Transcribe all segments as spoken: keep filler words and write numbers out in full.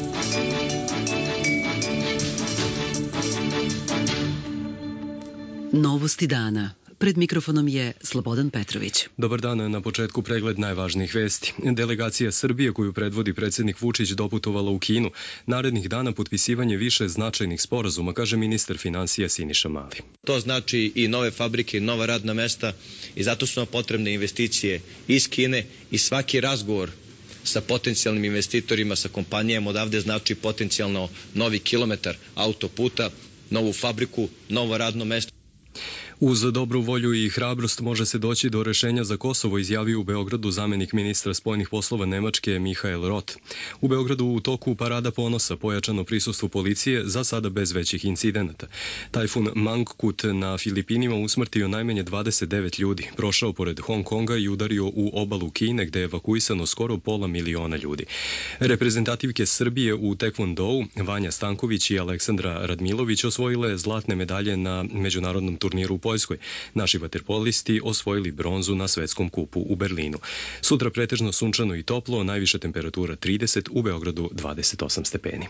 Novosti dana. Pred mikrofonom je Slobodan Petrović. Dobar dan, na početku pregled najvažnijih vesti. Delegacija Srbije koju predvodi predsjednik Vučić doputovala u Kinu. Narednih dana potpisivanje više značajnih sporazuma, kaže ministar finansija Siniša Mali. To znači i nove fabrike, i nova radna mesta i zato su nam potrebne investicije iz Kine i svaki razgovor sa potencijalnim investitorima, sa kompanijama odavde znači potencijalno novi kilometar autoputa, novu fabriku, novo radno mesto. Uz dobru volju i hrabrost može se doći do rešenja za Kosovo, izjavio u Beogradu zamenik ministra spoljnih poslova Nemačke Mihael Roth. U Beogradu u toku parada ponosa, pojačano prisustvo policije, za sada bez većih incidenata. Tajfun Mangkut na Filipinima usmrtio najmanje dvadeset devet ljudi, prošao pored Hong Konga i udario u obalu Kine, gde je evakuisano skoro pola miliona ljudi. Reprezentativke Srbije u tekvondou, Vanja Stanković i Aleksandra Radmilović, osvojile zlatne medalje na međunarodnom turniru u Poljskoj. Naši vaterpolisti osvojili bronzu na svetskom kupu u Berlinu. Sutra pretežno sunčano i toplo, najviša temperatura trideset, u Beogradu dvadeset osam stepeni.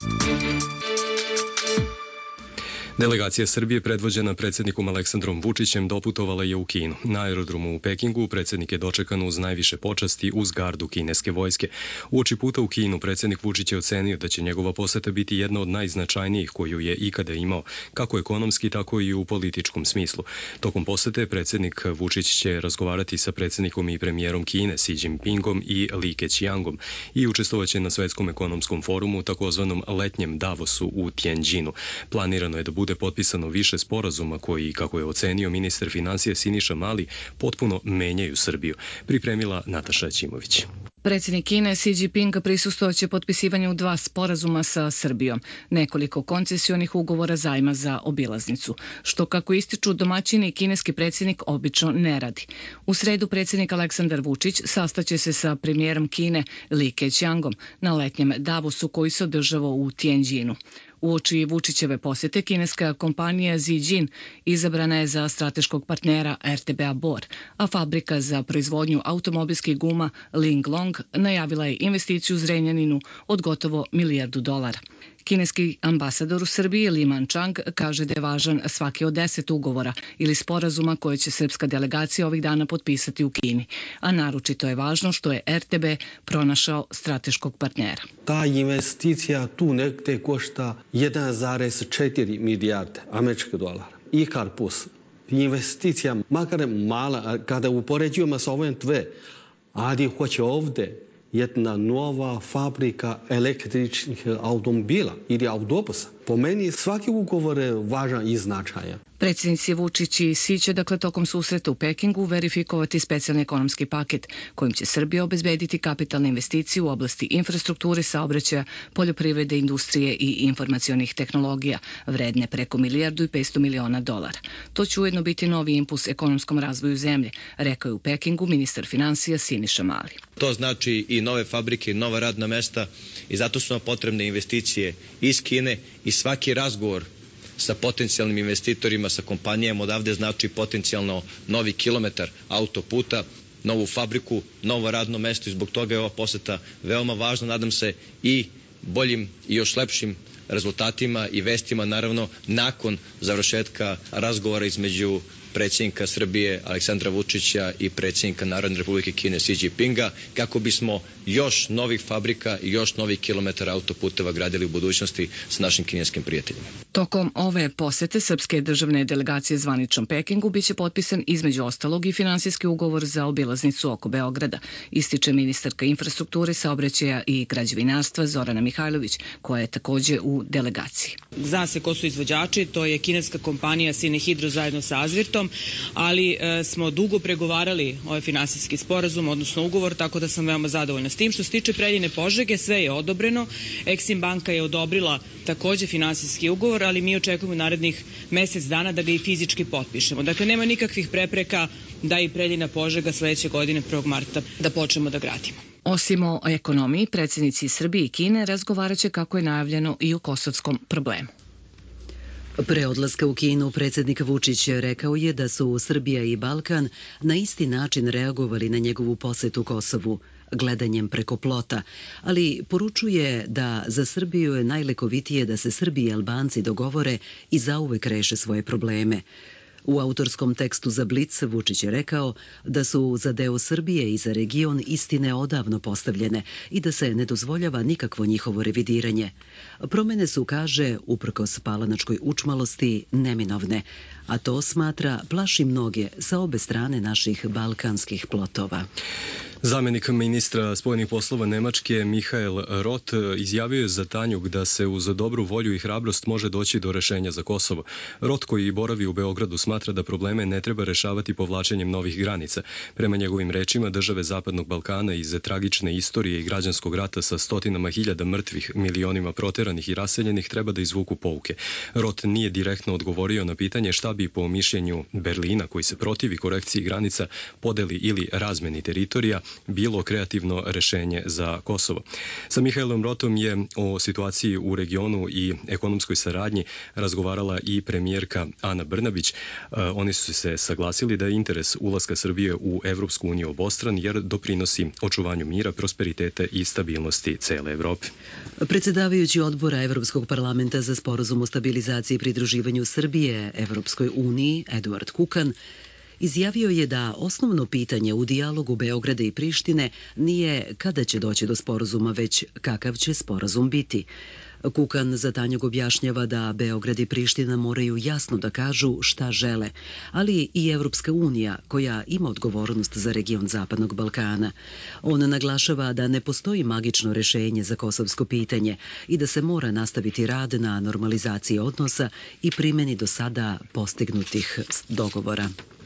Delegacija Srbije predvođena predsjednikom Aleksandrom Vučićem doputovala je u Kinu. Na aerodromu u Pekingu predsjednik je dočekan uz najviše počasti uz gardu kineske vojske. Uoči puta u Kinu predsjednik Vučić je ocenio da će njegova poseta biti jedna od najznačajnijih koju je ikada imao, kako ekonomski, tako i u političkom smislu. Tokom posete predsjednik Vučić će razgovarati sa predsjednikom i premijerom Kine Xi Jinpingom i Li Keqiangom i učestvovaće na svetskom ekonomskom forumu, takozvanom letnjem Davosu u Tianjinu. Planirano je da bude potpisano više sporazuma koji, kako je ocenio ministar finansija Siniša Mali, potpuno menjaju Srbiju. Pripremila Nataša Ćimović. Predsjednik Kine Xi Jinping prisustvovaće potpisivanju dva sporazuma sa Srbijom, nekoliko koncesionih ugovora zajma za obilaznicu, što, kako ističu domaćini, i kineski predsjednik obično ne radi. U sredu predsjednik Aleksandar Vučić sastaće se sa premijerom Kine Li Keqiangom na letnjem Davosu koji se održava u Tianjinu. Uoči Vučićeve posjete, kineska kompanija Zijin izabrana je za strateškog partnera R T B A Bor, a fabrika za proizvodnju automobilskih guma Linglong najavila je investiciju u Zrenjaninu od gotovo milijardu dolara. Kineski ambasador u Srbiji Li Manchang kaže da je važan svaki od deset ugovora ili sporazuma koje će srpska delegacija ovih dana potpisati u Kini, a naročito je važno što je R T B pronašao strateškog partnera. Ta investicija tu negde košta jedan zarez četiri milijarde američkih dolara. I Karpus. Investicija makar mala, kada upoređujemo sa ovim dve, ali hoće ovde jedna nova fabrika električnih automobila ili autobusa. Po meni svaki ugovor je važan i značajan. Predsjednici Vučić i Xi će dakle tokom susreta u Pekingu verifikovati specijalni ekonomski paket kojim će Srbija obezbediti kapitalne investicije u oblasti infrastrukture, saobraćaja, poljoprivrede, industrije i informacionih tehnologija, vredne preko milijardu i petsto miliona dolara. To će ujedno biti novi impuls ekonomskom razvoju zemlje, rekao je u Pekingu ministar finansija Siniša Mali. To znači i nove fabrike, i nova radna mesta i zato su nam potrebne investicije iz Kine i svaki razgovor sa potencijalnim investitorima, sa kompanijama odavde znači potencijalno novi kilometar autoputa, novu fabriku, novo radno mesto i zbog toga je ova poseta veoma važna. Nadam se i boljim i još lepšim rezultatima i vestima, naravno, nakon završetka razgovora između predsjednika Srbije Aleksandra Vučića i predsjednika Narodne Republike Kine Xi Jinpinga, kako bismo još novih fabrika i još novih kilometara autoputeva gradili u budućnosti sa našim kineskim prijateljima. Tokom ove posete srpske državne delegacije zvaničnom Pekingu biće potpisan između ostalog i finansijski ugovor za obilaznicu oko Beograda, ističe ministarka infrastrukture, saobraćaja i građevinarstva Zorana Mihajlović, koja je takođe u delegaciji. Zna se ko su izvođači, to je kineska kompanija Sinehidro zajedno sa Azvirtom, ali e, smo dugo pregovarali ovaj finansijski sporazum, odnosno ugovor, tako da sam veoma zadovoljna s tim. Što se tiče Preljine Požege, sve je odobreno. Eksim banka je odobrila takođe finansijski ugovor, ali mi očekujemo narednih mesec dana da ga i fizički potpišemo. Dakle, nema nikakvih prepreka da i Preljina Požega sledeće godine prvog marta da počnemo da gradimo. Osim o ekonomiji, predsjednici Srbije i Kine razgovarat će, kako je najavljeno, i o kosovskom problemu. Pre odlaska u Kinu predsjednik Vučić rekao je da su Srbija i Balkan na isti način reagovali na njegovu posetu Kosovu, gledanjem preko plota, ali poručuje da za Srbiju je najlekovitije da se Srbi i Albanci dogovore i zauvek reše svoje probleme. U autorskom tekstu za Blic Vučić je rekao da su za deo Srbije i za region istine odavno postavljene i da se ne dozvoljava nikakvo njihovo revidiranje. Promene su, kaže, uprkos palanačkoj učmalosti, neminovne, a to, smatra, plaši mnoge sa obe strane naših balkanskih plotova. Zamenik ministra spojenih poslova Nemačke Michael Roth izjavio je za Tanjug da se uz dobru volju i hrabrost može doći do rešenja za Kosovo. Roth, koji boravi u Beogradu, smatra da probleme ne treba rešavati povlačenjem novih granica. Prema njegovim rečima, države Zapadnog Balkana iz tragične istorije i građanskog rata sa stotinama hiljada mrtvih, milionima proteranih i raseljenih treba da izvuku pouke. Roth nije direktno odgovorio na pitanje šta bi po mišljenju Berlina, koji se protivi korekciji granica, podeli ili razmeni teritorija, bilo kreativno rešenje za Kosovo. Sa Mihailom Rothom je o situaciji u regionu i ekonomskoj saradnji razgovarala i premijerka Ana Brnabić. Oni su se saglasili da je interes ulaska Srbije u Evropsku uniju obostran jer doprinosi očuvanju mira, prosperiteta i stabilnosti cele Evrope. Predsjedavajući odbora Evropskog parlamenta za sporazum o stabilizaciji i pridruživanju Srbije Evropskoj uniji, Eduard Kukan, izjavio je da osnovno pitanje u dijalogu Beograda i Prištine nije kada će doći do sporazuma, već kakav će sporazum biti. Kukan za Tanjug objašnjava da Beograd i Priština moraju jasno da kažu šta žele, ali i Evropska unija, koja ima odgovornost za region Zapadnog Balkana. On naglašava da ne postoji magično rešenje za kosovsko pitanje i da se mora nastaviti rad na normalizaciji odnosa i primjeni do sada postignutih dogovora.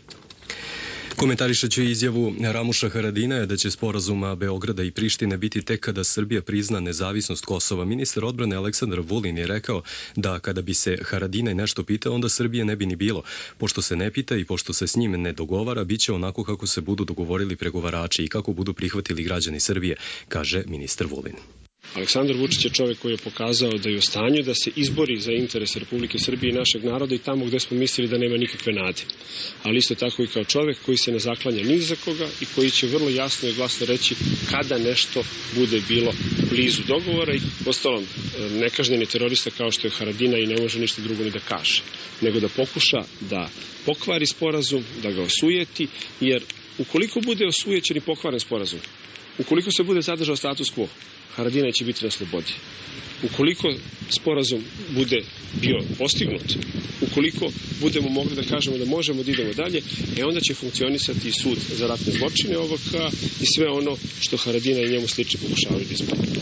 Komentarišajući izjavu Ramuša Haradinaja da će sporazuma Beograda i Prištine biti tek kada Srbija prizna nezavisnost Kosova, ministar odbrane Aleksandar Vulin je rekao da kada bi se Haradinaj nešto pitao, onda Srbije ne bi ni bilo. Pošto se ne pita i pošto se s njim ne dogovara, bit će onako kako se budu dogovorili pregovarači i kako budu prihvatili građani Srbije, kaže ministar Vulin. Aleksandar Vučić je čovjek koji je pokazao da je u stanju da se izbori za interese Republike Srbije i našeg naroda i tamo gde smo mislili da nema nikakve nade. Ali isto tako i kao čovjek koji se ne zaklanja ni za koga i koji će vrlo jasno i glasno reći kada nešto bude bilo blizu dogovora. I ostalom, nekažnjeni terorista kao što je Haradinaj i ne može ništa drugo ni da kaže, nego da pokuša da pokvari sporazum, da ga osujeti, jer ukoliko bude osujećen i pokvaren sporazum, ukoliko se bude zadržao status quo, Haradinaj će biti na slobodi. Ukoliko sporazum bude bio postignut, ukoliko budemo mogli da kažemo da možemo da idemo dalje, e onda će funkcionisati sud za ratne zločine O V K i sve ono što Haradinaj i njemu slični pokušavaju da izbore.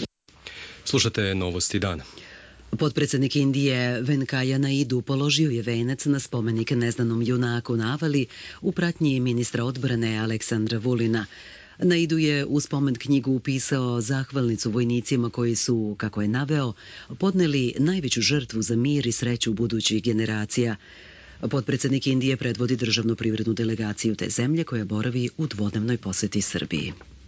Slušate Novosti dana. Potpredsjednik Indije Venkaya Naidu položio je venac na spomenik neznanom junaku Navali u pratnji ministra odbrane Aleksandra Vulina. Naidu je u spomen knjigu upisao zahvalnicu vojnicima koji su, kako je naveo, podneli najveću žrtvu za mir i sreću budućih generacija. Potpredsjednik Indije predvodi državnu privrednu delegaciju te zemlje koja boravi u dvodnevnoj poseti Srbiji.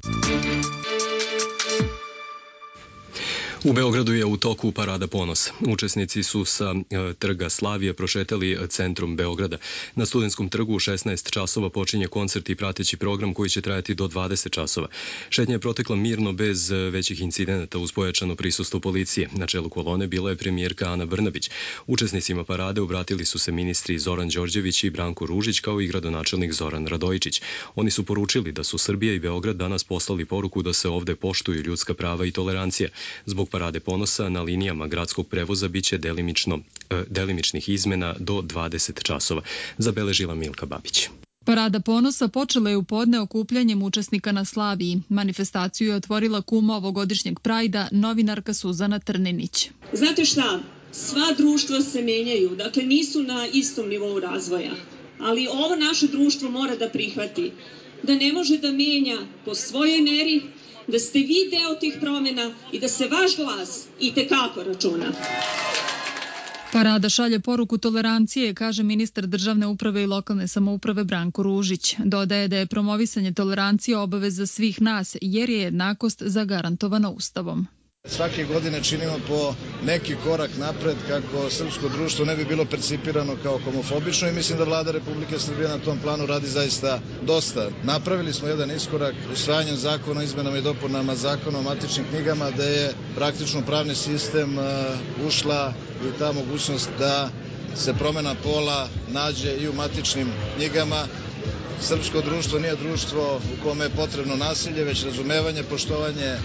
U Beogradu je u toku Parada ponosa. Učesnici su sa e, trga Slavije prošetali centrom Beograda. Na Studentskom trgu u šesnaest časova počinje koncert i prateći program koji će trajati do dvadeset časova. Šetnja je protekla mirno bez većih incidenata uz pojačano prisustvo policije. Na čelu kolone bila je premijerka Ana Brnabić. Učesnicima parade obratili su se ministri Zoran Đorđević i Branko Ružić kao i gradonačelnik Zoran Radojičić. Oni su poručili da su Srbija i Beograd danas poslali poruku da se ovde poštuju ljudska prava i tolerancija. Zbog Parade ponosa na linijama gradskog prevoza biće delimično, e, delimičnih izmena do dvadeset časova, zabeležila Milka Babić. Parada ponosa počela je u podne okupljanjem učesnika na Slaviji. Manifestaciju je otvorila kuma ovogodišnjeg Prajda, novinarka Suzana Trninić. Znate šta? Sva društva se menjaju, dakle nisu na istom nivou razvoja, ali ovo naše društvo mora da prihvati da ne može da menja po svojoj meri, da ste vi deo tih promjena i da se vaš glas i tekako računa. Parada šalje poruku tolerancije, kaže ministar državne uprave i lokalne samouprave Branko Ružić. Dodaje da je promovisanje tolerancije obaveza svih nas jer je jednakost zagarantovana Ustavom. Svake godine činimo po neki korak napred kako srpsko društvo ne bi bilo percipirano kao homofobično i mislim da Vlada Republike Srbije na tom planu radi zaista dosta. Napravili smo jedan iskorak usvajanjem zakona o izmenama i dopunama zakona o matičnim knjigama, da je praktično pravni sistem ušla i ta mogućnost da se promena pola nađe i u matičnim knjigama. Srpsko društvo nije društvo u kome je potrebno nasilje, već razumevanje, poštovanje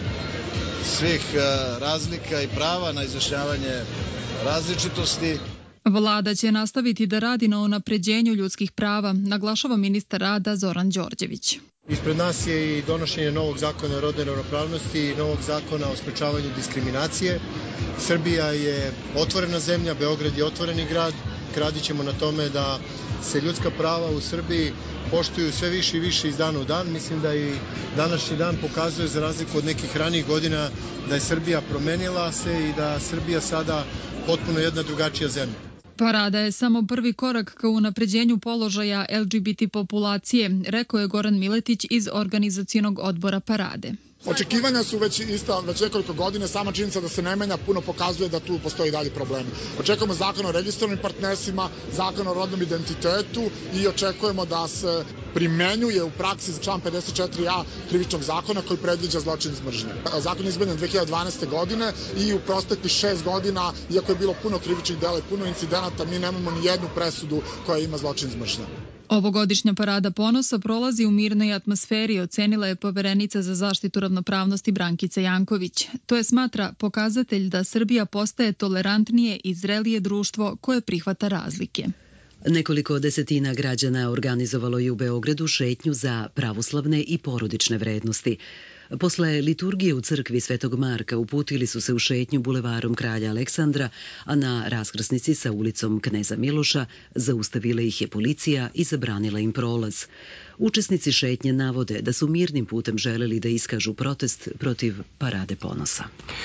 svih razlika i prava na izjašnjavanje različitosti. Vlada će nastaviti da radi na unapređenju ljudskih prava, naglašava ministar rada Zoran Đorđević. Ispred nas je i donošenje novog zakona o rodnoj ravnopravnosti i novog zakona o sprečavanju diskriminacije. Srbija je otvorena zemlja, Beograd je otvoreni grad. Radit ćemo na tome da se ljudska prava u Srbiji poštuju sve više i više iz dana u dan. Mislim da i današnji dan pokazuje, za razliku od nekih ranijih godina, da je Srbija promenila se i da Srbija sada potpuno jedna drugačija zemlja. Parada je samo prvi korak ka unapređenju položaja L G B T populacije, rekao je Goran Miletić iz organizacionog odbora Parade. Očekivanja su već ista već nekoliko godina, sama činjenica da se ne menja puno pokazuje da tu postoji dalje problemi. Očekujemo zakon o registrovanim partnersima, zakon o rodnom identitetu i očekujemo da se primenjuje u praksi za član pedeset četiri a krivičnog zakona koji predviđa zločin iz mržnje. Zakon je izmenjen dve hiljade dvanaeste. godine i u proteklih šest godina, iako je bilo puno krivičnih dela i puno incidenata, mi nemamo ni jednu presudu koja ima zločin iz mržnje. Ovogodišnja parada ponosa prolazi u mirnoj atmosferi, ocenila je poverenica za zaštitu ravnopravnosti Brankica Janković. To je, smatra, pokazatelj da Srbija postaje tolerantnije i zrelije društvo koje prihvata razlike. Nekoliko desetina građana organizovalo je u Beogradu šetnju za pravoslavne i porodične vrednosti. Posle liturgije u crkvi Svetog Marka uputili su se u šetnju bulevarom Kralja Aleksandra, a na raskrsnici sa ulicom Kneza Miloša zaustavila ih je policija i zabranila im prolaz. Učesnici šetnje navode da su mirnim putem želeli da iskažu protest protiv Parade ponosa.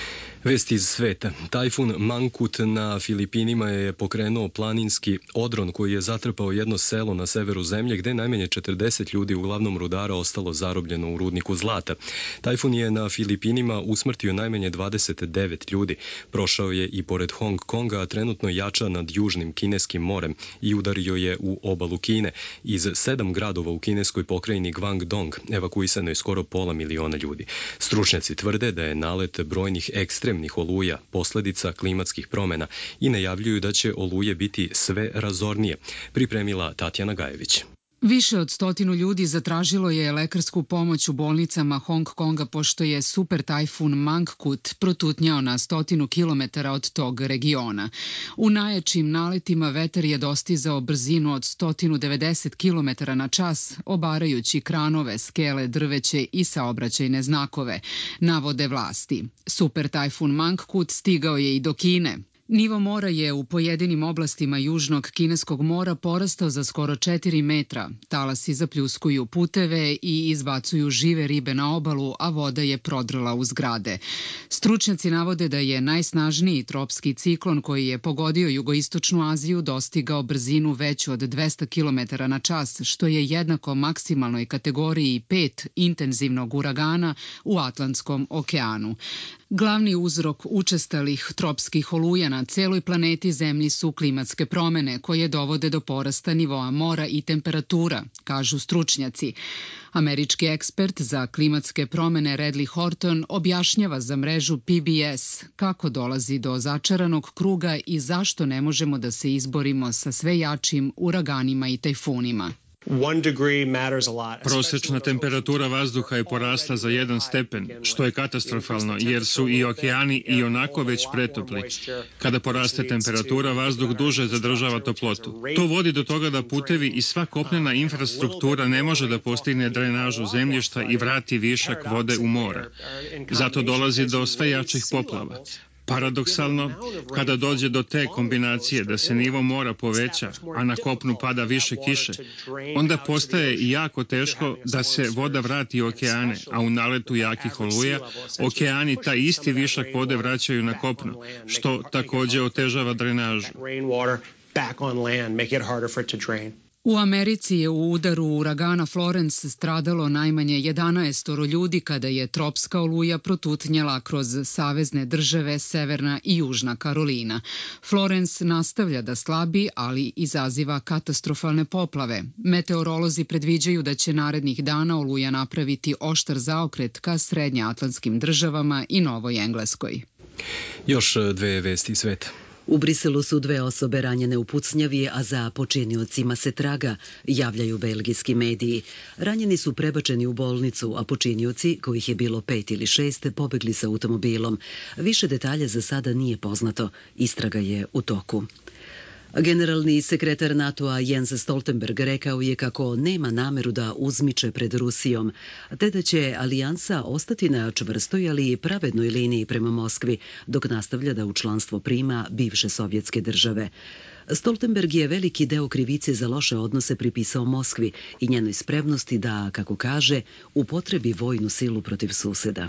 Vesti iz sveta. Tajfun Mangkhut na Filipinima je pokrenuo planinski odron koji je zatrpao jedno selo na severu zemlje gde najmanje četrdeset ljudi, uglavnom rudara, ostalo zarobljeno u rudniku zlata. Tajfun je na Filipinima usmrtio najmanje dvadeset devet ljudi. Prošao je i pored Hong Konga, a trenutno jača nad južnim kineskim morem i udario je u obalu Kine. Iz sedam gradova u kineskoj pokrajini Guangdong evakuisano je skoro pola miliona ljudi. Stručnjaci tvrde da je nalet brojnih ekstremnih oluja posledica klimatskih promena i najavljuju da će oluje biti sve razornije, pripremila Tatjana Gajević. Više od stotinu ljudi zatražilo je lekarsku pomoć u bolnicama Hong Konga pošto je super tajfun Mangkhut protutnjao na stotinu kilometara od tog regiona. U najjačim naletima vetar je dostizao brzinu od sto devedeset kilometara na čas, obarajući kranove, skele, drveće i saobraćajne znakove, navode vlasti. Super tajfun Mangkhut stigao je i do Kine. Nivo mora je u pojedinim oblastima južnog kineskog mora porastao za skoro četiri metra. Talasi zapljuskuju puteve i izbacuju žive ribe na obalu, a voda je prodrla u zgrade. Stručnjaci navode da je najsnažniji tropski ciklon koji je pogodio jugoistočnu Aziju dostigao brzinu veću od dvesta kilometara na čas, što je jednako maksimalnoj kategoriji pet intenzivnog uragana u Atlantskom okeanu. Glavni uzrok učestalih tropskih oluja na celoj planeti Zemlji su klimatske promene koje dovode do porasta nivoa mora i temperatura, kažu stručnjaci. Američki ekspert za klimatske promene Redley Horton objašnjava za mrežu P B S kako dolazi do začaranog kruga i zašto ne možemo da se izborimo sa sve jačim uraganima i tajfunima. Prosečna temperatura vazduha je porasla za jedan stepen, što je katastrofalno jer su i okeani i onako već pretopli. Kada poraste temperatura, vazduh duže zadržava toplotu. To vodi do toga da putevi i sva kopnena infrastruktura ne može da postigne drenažu zemljišta i vrati višak vode u more. Zato dolazi do sve jačih poplava. Paradoksalno, kada dođe do te kombinacije da se nivo mora poveća, a na kopnu pada više kiše, onda postaje jako teško da se voda vrati u okeane, a u naletu jakih oluja, okeani taj isti višak vode vraćaju na kopno, što takođe otežava drenažu. U Americi je u udaru uragana Florence stradalo najmanje jedanaest ljudi kada je tropska oluja protutnjela kroz savezne države Severna i Južna Karolina. Florence nastavlja da slabi, ali izaziva katastrofalne poplave. Meteorolozi predviđaju da će narednih dana oluja napraviti oštar zaokret ka srednjeatlantskim državama i Novoj Engleskoj. Još dve vesti sveta. U Briselu su dve osobe ranjene u pucnjavi, a za počiniocima se traga, javljaju belgijski mediji. Ranjeni su prebačeni u bolnicu, a počinioci, kojih je bilo pet ili šest, pobegli sa automobilom. Više detalja za sada nije poznato. Istraga je u toku. Generalni sekretar NATO-a Jens Stoltenberg rekao je kako nema nameru da uzmiče pred Rusijom, te da će alijansa ostati na čvrstoj, ali i pravednoj liniji prema Moskvi, dok nastavlja da u članstvo prima bivše sovjetske države. Stoltenberg je veliki deo krivice za loše odnose pripisao Moskvi i njenoj spremnosti da, kako kaže, upotrebi vojnu silu protiv suseda.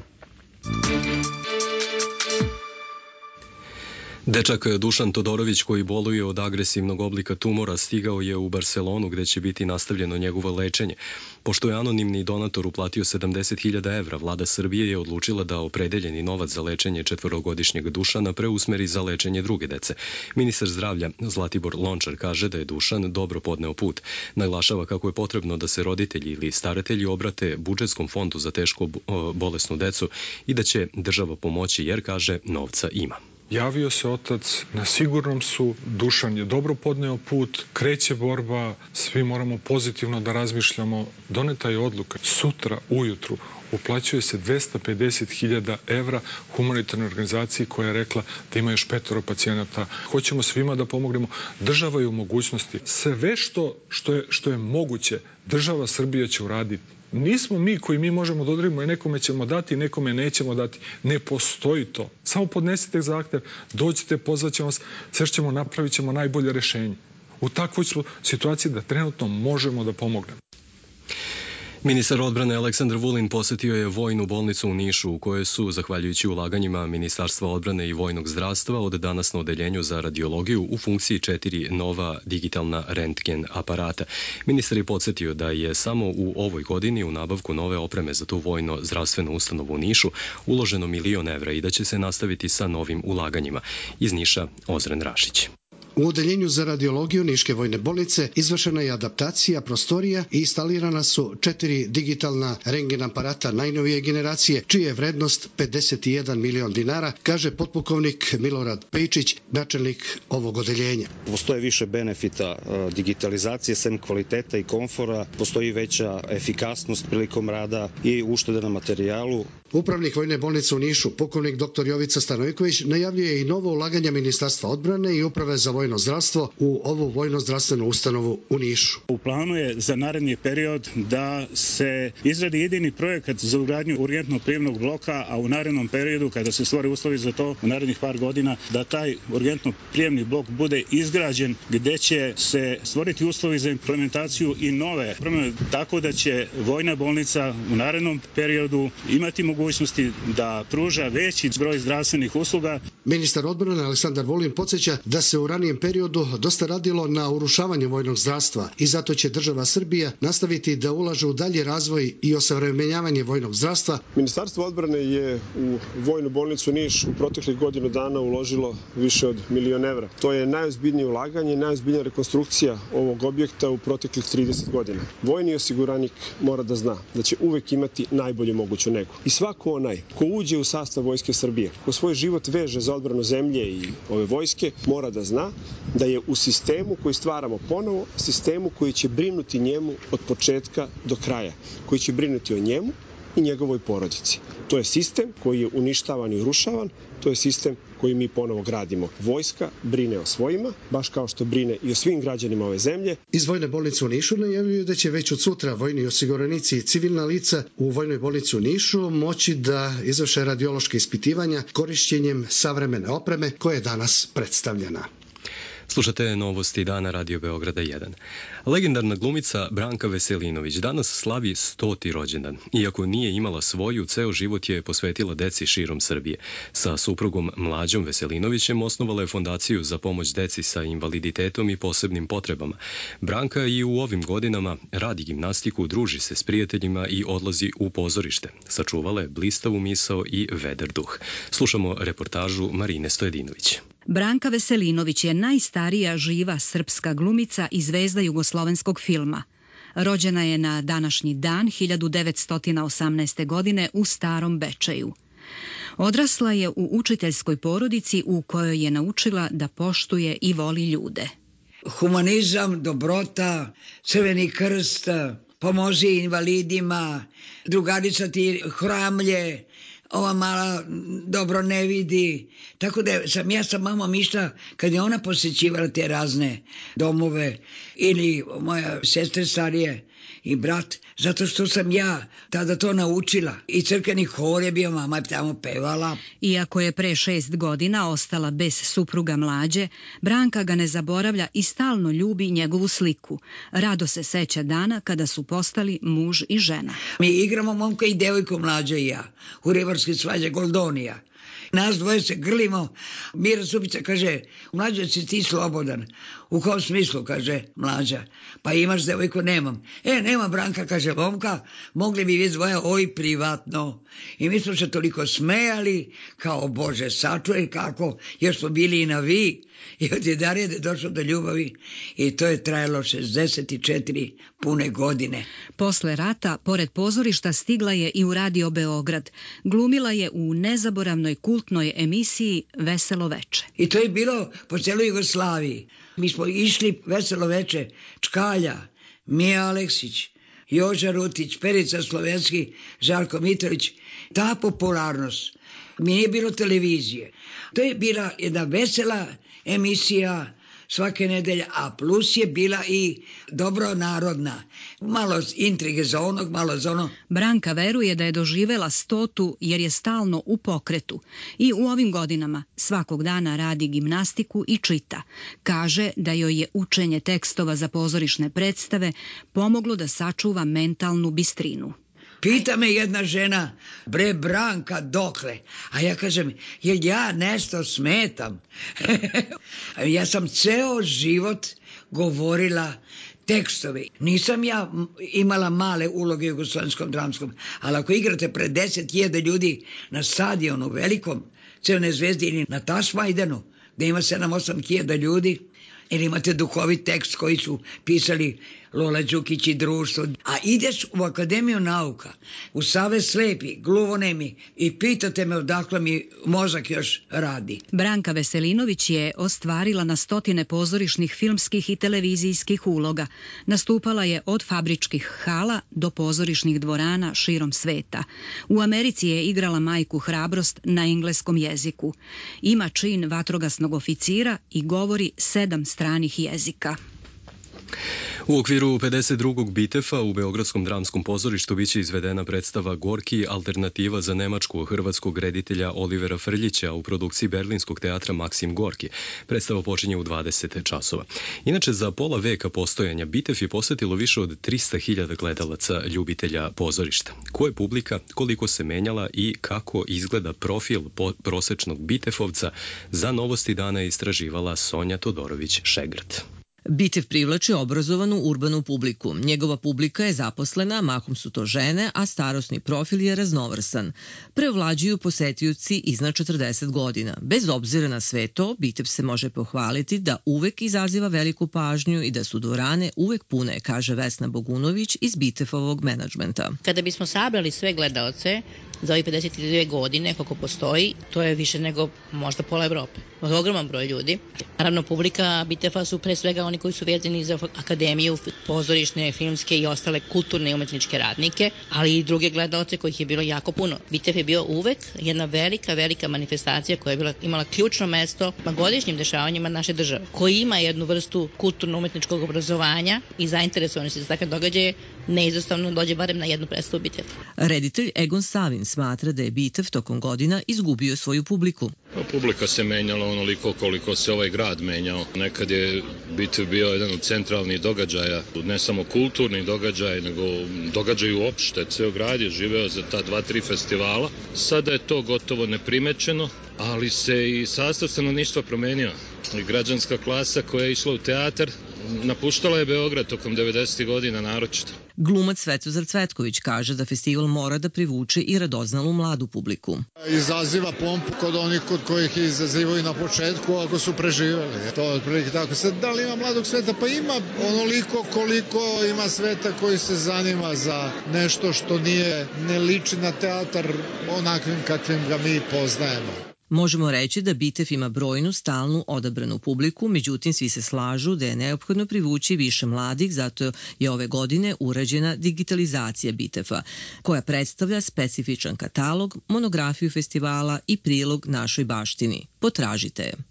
Dečak Dušan Todorović, koji boluje od agresivnog oblika tumora, stigao je u Barcelonu gde će biti nastavljeno njegovo lečenje. Pošto je anonimni donator uplatio sedamdeset hiljada evra, vlada Srbije je odlučila da opredeljeni novac za lečenje četvorogodišnjeg Dušana preusmeri za lečenje druge dece. Ministar zdravlja Zlatibor Lončar kaže da je Dušan dobro podneo put. Naglašava kako je potrebno da se roditelji ili staratelji obrate budžetskom fondu za teško bolesnu decu i da će država pomoći jer, kaže, novca ima. Javio se otac, na sigurnom su, Dušan je dobro podneo put, kreće borba, svi moramo pozitivno da razmišljamo. Doneta je odluka. Sutra ujutru uplaćuje se dvesta pedeset hiljada evra humanitarnoj organizaciji koja je rekla da ima još petoro pacijenata. Hoćemo svima da pomognemo. Država je u mogućnosti. Sve što, što, je, što je moguće, država Srbija će uraditi. Nismo mi koji mi možemo da odredimo i nekome ćemo dati, nekome nećemo dati. Ne postoji to. Samo podnesite zahtev, dođite, pozvaćemo vas, sve što ćemo, napravit ćemo najbolje rešenje. U takvoj smo situaciji da trenutno možemo da pomognemo. Ministar odbrane Aleksandar Vulin posetio je vojnu bolnicu u Nišu u kojoj su, zahvaljujući ulaganjima Ministarstva odbrane i vojnog zdravstva, od danas na odeljenju za radiologiju u funkciji četiri nova digitalna rentgen aparata. Ministar je podsjetio da je samo u ovoj godini u nabavku nove opreme za tu vojno zdravstvenu ustanovu u Nišu uloženo milion evra i da će se nastaviti sa novim ulaganjima. Iz Niša, Ozren Rašić. U odeljenju za radiologiju Niške vojne bolnice izvršena je adaptacija prostorija i instalirana su četiri digitalna rentgen aparata najnovije generacije, čija je vrednost pedeset jedan milion dinara, kaže potpukovnik Milorad Pejčić, načelnik ovog odeljenja. Postoje više benefita digitalizacije, sem kvaliteta i komfora, postoji veća efikasnost prilikom rada i uštede na materijalu. Upravnik vojne bolnice u Nišu, pukovnik doktor Jovica Stanojković, najavljuje i novo ulaganje Ministarstva odbrane i Uprave za vojno zdravstvo u ovu vojno-zdravstvenu ustanovu u Nišu. U planu je za naredni period da se izradi jedini projekat za ugradnju urgentnog prijemnog bloka, a u narednom periodu, kada se stvore uslovi za to, u narednih par godina, da taj urgentno prijemni blok bude izgrađen gde će se stvoriti uslovi za implementaciju i nove promjene, tako da će vojna bolnica u narednom periodu imati mogućnosti da pruža veći broj zdravstvenih usluga. Ministar odbrane Aleksandar Vulin podsjeća da se u ranijem periodu dosta radilo na urušavanju vojnog zdravstva i zato će država Srbija nastaviti da ulaže u dalji razvoj i osavremenjavanje vojnog zdravstva. Ministarstvo odbrane je u vojnu bolnicu Niš u proteklih godinu dana uložilo više od milion evra. To je najozbiljnije ulaganje, najozbiljnija rekonstrukcija ovog objekta u proteklih trideset godina. Vojni osiguranik mora da zna da će uvek imati najbolju moguću negu. I svako onaj ko uđe u sastav Vojske Srbije, ko svoj život veže za odbranu zemlje i ove vojske, mora da zna da je u sistemu koji stvaramo ponovo, sistemu koji će brinuti njemu od početka do kraja, koji će brinuti o njemu i njegovoj porodici. To je sistem koji je uništavan i urušavan, to je sistem koji mi ponovo gradimo. Vojska brine o svojima, baš kao što brine i o svim građanima ove zemlje. Iz vojne bolnice u Nišu najavljuju da će već od sutra vojni osiguranici i civilna lica u vojnoj bolnici u Nišu moći da izvrše radiološke ispitivanja korišćenjem savremene opreme koja je danas predstavljena. Slušate novosti dana Radio Beograda jedan. Legendarna glumica Branka Veselinović danas slavi stoti rođendan. Iako nije imala svoju, ceo život je posvetila deci širom Srbije. Sa suprugom Mlađom Veselinovićem osnovala je fondaciju za pomoć deci sa invaliditetom i posebnim potrebama. Branka i u ovim godinama radi gimnastiku, druži se s prijateljima i odlazi u pozorište. Sačuvala je blistavu misao i vedar duh. Slušamo reportažu Marine Stojedinović. Branka Veselinović je najstarija živa srpska glumica i zvezda jugoslovenskog filma. Rođena je na današnji dan hiljadu devetsto osamnaeste. godine u Starom Bečeju. Odrasla je u učiteljskoj porodici u kojoj je naučila da poštuje i voli ljude. Humanizam, dobrota, Crveni krst, pomozi invalidima, drugarica ti hramlje, ova mala dobro ne vidi. Tako da sam ja sa mamom išla kad je ona posjećivala te razne domove ili moja sestra starije i brat, zato što sam ja tada to naučila. I crkveni hor je bio, mama je tamo pevala. Iako je pre šest godina ostala bez supruga Mlađe, Branka ga ne zaboravlja i stalno ljubi njegovu sliku. Rado se seća dana kada su postali muž i žena. Mi igramo momka i devojku Mlađa i ja u ribarske svađe Goldonija. Nas dvoje se grlimo. Mira Subica kaže, Mlađa, si ti slobodan? U kom smislu, kaže Mlađa. Pa imaš devojku? Nemam. E, nema, Branka, kaže momka, mogli bi vi dvoje oj privatno. I mi smo se toliko smejali, kao Bože sačuvaj kako, jer smo bili i na vi. I od jedan je došlo do ljubavi i to je trajalo šezdeset četiri pune godine. Posle rata, pored pozorišta, stigla je i u Radio Beograd. Glumila je u nezaboravnoj kultnoj emisiji Veselo veče. I to je bilo po celoj Jugoslaviji. Mi smo išli Veselo veče, Čkalja, Mija Aleksić, Joža Rutić, Perica Slovenski, Žarko Mitrović. Ta popularnost, mi nije bilo televizije. To je bila jedna vesela emisija svake nedelje, a plus je bila i dobro narodna. Malo intrige za onog, malo za ono. Branka veruje da je doživela stotu jer je stalno u pokretu i u ovim godinama svakog dana radi gimnastiku i čita. Kaže da joj je učenje tekstova za pozorišne predstave pomoglo da sačuva mentalnu bistrinu. Pita me jedna žena, bre Branka, dokle? A ja kažem, jel ja nešto smetam? Ja sam ceo život govorila tekstove. Nisam ja imala male uloge u Jugoslovenskom dramskom, ali ako igrate pred deset hiljada ljudi na stadionu velikom, Crvene zvezde ili na Tašmajdanu, gde ima sedam osam hiljada ljudi, ili imate duhovit tekst koji su pisali Lola Đukić i društvo. A ideš u Akademiju nauka, u Savez slepi, gluvonemi i pitate me odakle mi mozak još radi. Branka Veselinović je ostvarila na stotine pozorišnih, filmskih i televizijskih uloga. Nastupala je od fabričkih hala do pozorišnih dvorana širom sveta. U Americi je igrala majku Hrabrost na engleskom jeziku. Ima čin vatrogasnog oficira i govori sedam stranih jezika. U okviru pedeset drugog Bitefa u Beogradskom dramskom pozorištu biće izvedena predstava Gorki, alternativa za Nemačku hrvatskog reditelja Olivera Frljića u produkciji Berlinskog teatra Maksim Gorki. Predstava počinje u dvadeset časova. Inače, za pola veka postojanja Bitef je posetilo više od trista hiljada gledalaca ljubitelja pozorišta. Ko je publika, koliko se menjala i kako izgleda profil prosečnog Bitefovca, za Novosti dana je istraživala Sonja Todorović-Šegrt. Bitev privlači obrazovanu urbanu publiku. Njegova publika je zaposlena, mahom su to žene, a starosni profil je raznovrsan. Prevlađuju posetioci iznad četrdeset godina. Bez obzira na sve to, Bitev se može pohvaliti da uvek izaziva veliku pažnju i da su dvorane uvek pune, kaže Vesna Bogunović iz Bitefovog menadžmenta. Kada bismo sabrali sve gledaoce za ovih pedeset dve godine koliko postoji, to je više nego možda pola Evrope. Ogroman broj ljudi. Naravno, publika Bitefa su pre svega oni koji su vezani za akademiju, pozorišne, filmske i ostale kulturne i umetničke radnike, ali i druge gledaoce kojih je bilo jako puno. Bitef je bio uvek jedna velika, velika manifestacija koja je bila, imala ključno mesto na godišnjim dešavanjima naše države, koji ima jednu vrstu kulturno-umetničkog obrazovanja i zainteresovanosti za takve događaje, neizostavno dođe barem na jednu predstavu Bitefa. Reditelj Egon Savins smatra da je Bitev tokom godina izgubio svoju publiku. Publika se menjala onoliko koliko se ovaj grad menjao. Nekad je Bitev bio jedan od centralnih događaja, ne samo kulturni događaj, nego događaj uopšte. Ceo grad je živeo za ta dva, tri festivala. Sada je to gotovo neprimećeno, ali se i sastav stanovništva promenio. I građanska klasa koja je išla u teatar napuštala je Beograd tokom devedesetih godina naročito. Glumac Svetozar Cvetković kaže da festival mora da privuče i radoznalu mladu publiku. Izaziva pompu kod onih kod kojih izazivaju na početku ako su preživeli. To je otprilike tako. Sad, da li ima mladog sveta? Pa ima onoliko koliko ima sveta koji se zanima za nešto što nije, ne liči na teatar onakvim kakvim ga mi poznajemo. Možemo reći da Bitev ima brojnu, stalnu, odabranu publiku, međutim svi se slažu da je neophodno privući više mladih, zato je ove godine urađena digitalizacija Biteva, koja predstavlja specifičan katalog, monografiju festivala i prilog našoj baštini. Potražite je.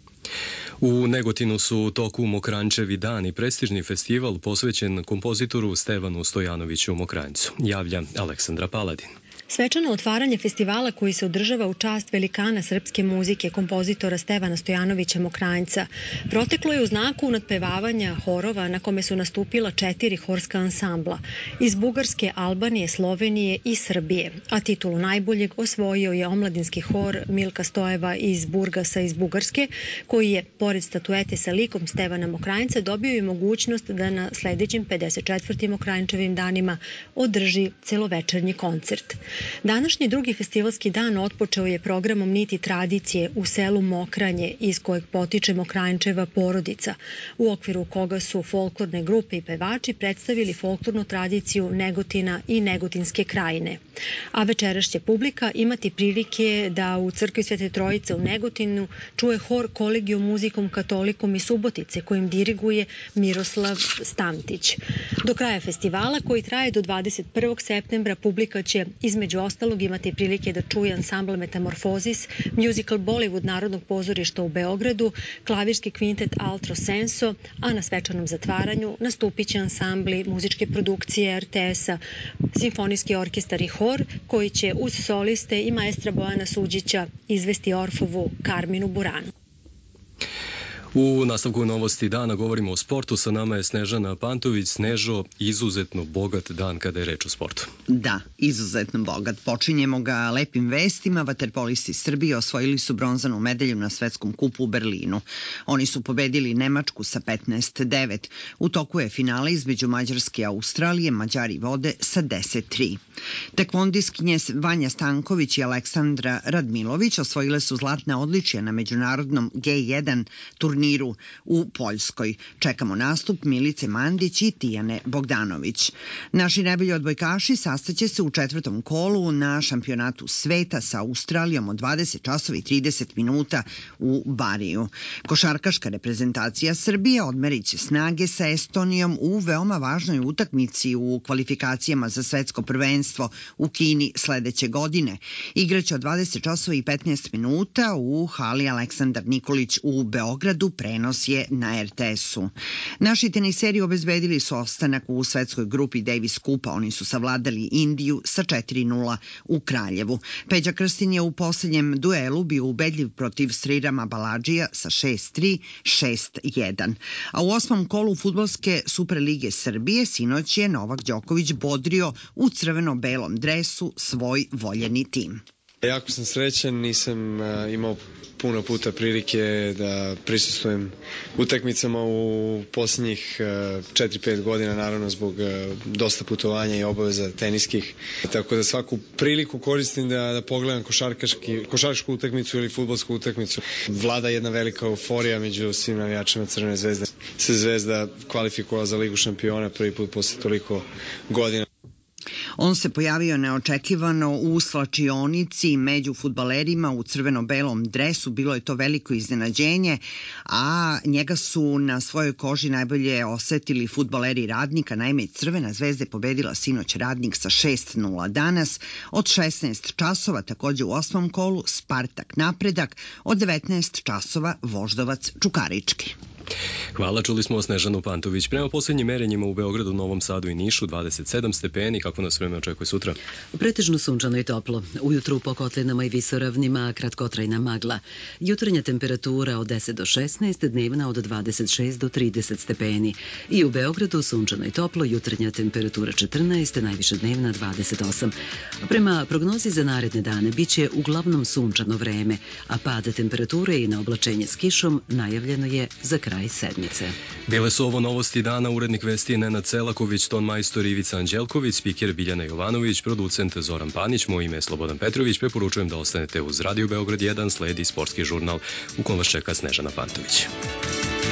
U Negotinu su u toku Mokrančevi dani, prestižni festival posvećen kompozitoru Stevanu Stojanoviću Mokranjcu, javlja Aleksandra Paladin. Svečano otvaranje festivala koji se održava u čast velikana srpske muzike, kompozitora Stevana Stojanovića Mokranjca, proteklo je u znaku nadpevavanja horova na kome su nastupila četiri horska ansambla iz Bugarske, Albanije, Slovenije i Srbije, a titulu najboljeg osvojio je omladinski hor Milka Stojeva iz Burgasa iz Bugarske, koji je, pored statuete sa likom Stevana Mokranjca, dobio i mogućnost da na sledećim pedeset četvrtim Mokranjčevim danima održi celovečernji koncert. Današnji drugi festivalski dan otpočeo je programom Niti tradicije u selu Mokranje, iz kojeg potiče Mokranjčeva porodica, u okviru koga su folklorne grupe i pevači predstavili folklornu tradiciju Negotina i Negotinske krajine. A večeraš će publika imati prilike da u crkvi Svete Trojice u Negotinu čuje hor Kolegijum muzikom katolikom iz Subotice, kojim diriguje Miroslav Stamtić. Do kraja festivala, koji traje do dvadeset prvog septembra, publika će između ostalog imati prilike da čuje ansambl Metamorfozis, musical Bollywood Narodnog pozorišta u Beogradu, klavirski kvintet Altro Senso, a na svečanom zatvaranju nastupit će ansambli muzičke produkcije R T S-a, simfonijski orkestar i hor, koji će uz soliste i maestra Bojana Suđića izvesti Orfovu Karminu Buranu. U nastavku novosti dana govorimo o sportu. Sa nama je Snežana Pantović. Snežo, izuzetno bogat dan kada je reč o sportu. Da, izuzetno bogat. Počinjemo ga lepim vestima. Vaterpolisti Srbije osvojili su bronzanu medalju na svetskom kupu u Berlinu. Oni su pobedili Nemačku sa petnaest devet. U toku je finale između Mađarske i Australije. Mađari vode sa deset tri. Tekvondiskinje Vanja Stanković i Aleksandra Radmilović osvojile su zlatna odličja na međunarodnom G jedan turniru u Poljskoj. Čekamo nastup Milice Mandić i Tijane Bogdanović. Naši najbolji odbojkaši sastaće se u četvrtom kolu na šampionatu sveta sa Australijom od dvadeset časova i trideset minuta u Bariju. Košarkaška reprezentacija Srbije odmerit će snage sa Estonijom u veoma važnoj utakmici u kvalifikacijama za svetsko prvenstvo u Kini sledeće godine. Igraće od dvadeset časova i petnaest minuta u hali Aleksandar Nikolić u Beogradu. Prenos je na R T S-u. Naši teniseri obezbedili su ostanak u svetskoj grupi Davis Kupa. Oni su savladali Indiju sa četiri nula u Kraljevu. Peđa Krstin je u poslednjem duelu bio ubedljiv protiv Srirama Baladžija sa šest tri, šest jedan. A u osmom kolu fudbalske Superlige Srbije sinoć je Novak Đoković bodrio u crveno-belom dresu svoj voljeni tim. Jako sam srećan, nisam uh, imao puno puta prilike da prisustvujem utakmicama u posljednjih uh, četiri pet godina, naravno zbog uh, dosta putovanja i obaveza teniskih. Tako da svaku priliku koristim da, da pogledam košarkaški, košarkašku utakmicu ili fudbalsku utakmicu. Vlada jedna velika euforija među svim navijačima Crvene zvezde. Se Zvezda kvalifikovala za Ligu šampiona prvi put posle toliko godina. On se pojavio neočekivano u slačionici među fudbalerima u crveno-belom dresu. Bilo je to veliko iznenađenje, a njega su na svojoj koži najbolje osetili fudbaleri Radnika. Naime, Crvena zvezda je pobedila sinoć Radnik sa šest nula. Danas od šesnaest časova, takođe u osmom kolu, Spartak Napredak, od devetnaest časova Voždovac Čukarički. Hvala, čuli smo Snežanu Pantović. Prema posljednjim merenjima u Beogradu, Novom Sadu i Nišu dvadeset sedam stepeni. Kako nas vreme očekuje sutra? Pretežno sunčano i toplo. Ujutru po kotlinama i visoravnima kratkotrajna magla. Jutarnja temperatura od deset do šesnaest, dnevna od dvadeset šest do trideset stepeni. I u Beogradu sunčano i toplo, jutarnja temperatura četrnaest, najviša dnevna dvadeset osam. Prema prognozi za naredne dane biće uglavnom sunčano vreme, a pada temperature i na oblačenje s kišom najavljeno je za kraj sedmice. Bile su ovo novosti dana, urednik vesti Nenad Selaković, ton majstor Ivica Anđelković, spiker Biljana Jovanović, producent Zoran Panić, moje ime je Slobodan Petrović, preporučujem da ostanete uz Radio Beograd jedan, sledi sportski žurnal u kom vas čeka Snežana Pantović.